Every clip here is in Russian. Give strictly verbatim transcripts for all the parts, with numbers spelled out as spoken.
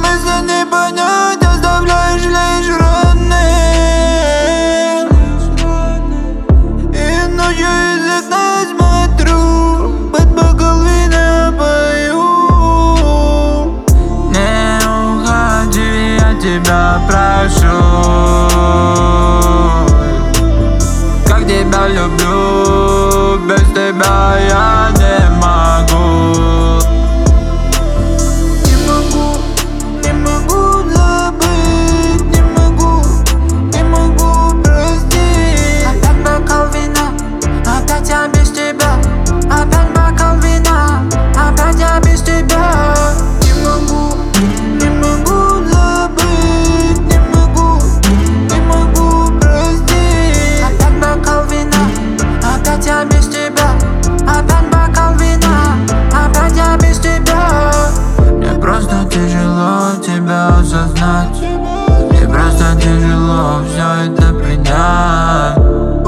смысла не понять, оставляешь лишь раны. И ночью из окна смотрю, под бокалвина пою. Не уходи, я тебя прошу. Как тебя люблю, без тебя я не могу. Не могу, не могу забыть, не могу, не могу простить. Опять бокал вина, опять я без тебя. Опять бокал вина, опять я без тебя. Не могу, не могу забыть, не могу, не могу простить. Опять бокал вина, опять я без тебя. Опять бокал вина, опять я без тебя. Мне просто тяжело тебя осознать. Мне просто тяжело все это принять.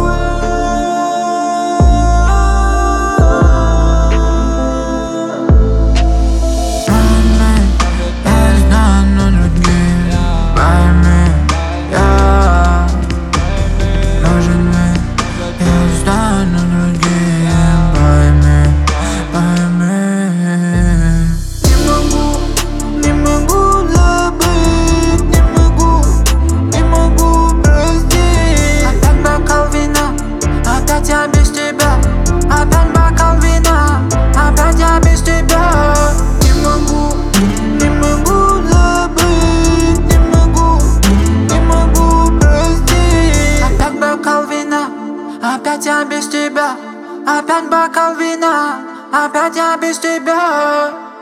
Я без тебя, опять бокал вина, опять я без тебя. Не могу, не могу забыть, не могу, не могу простить. Опять бокал вина, опять я без тебя. Опять бокал вина, опять я без тебя.